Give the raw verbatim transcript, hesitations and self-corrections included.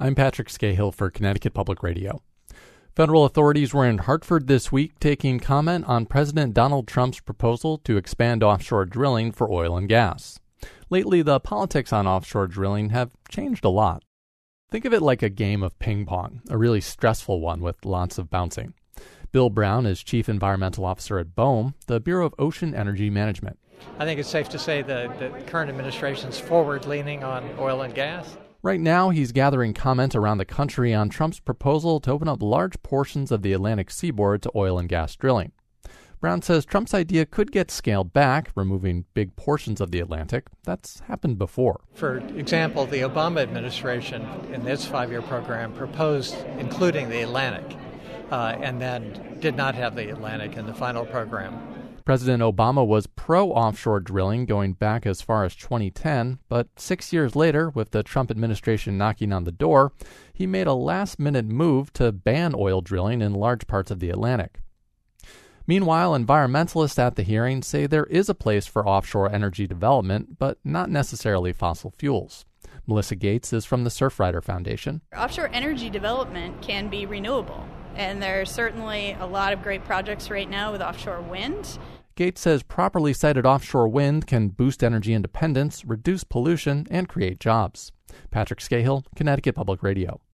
I'm Patrick Scahill for Connecticut Public Radio. Federal authorities were in Hartford this week taking comment on President Donald Trump's proposal to expand offshore drilling for oil and gas. Lately, the politics on offshore drilling have changed a lot. Think of it like a game of ping pong, a really stressful one with lots of bouncing. Bill Brown is Chief Environmental Officer at BOEM, the Bureau of Ocean Energy Management. I think it's safe to say that the current administration's forward-leaning on oil and gas. Right now, he's gathering comment around the country on Trump's proposal to open up large portions of the Atlantic seaboard to oil and gas drilling. Brown says Trump's idea could get scaled back, removing big portions of the Atlantic. That's happened before. For example, the Obama administration in its five-year program proposed including the Atlantic uh, and then did not have the Atlantic in the final program. President Obama was pro-offshore drilling going back as far as twenty ten, but six years later, with the Trump administration knocking on the door, he made a last-minute move to ban oil drilling in large parts of the Atlantic. Meanwhile, environmentalists at the hearing say there is a place for offshore energy development, but not necessarily fossil fuels. Melissa Gates is from the Surfrider Foundation. Offshore energy development can be renewable, and there are certainly a lot of great projects right now with offshore wind. Gates says properly sited offshore wind can boost energy independence, reduce pollution, and create jobs. Patrick Scahill, Connecticut Public Radio.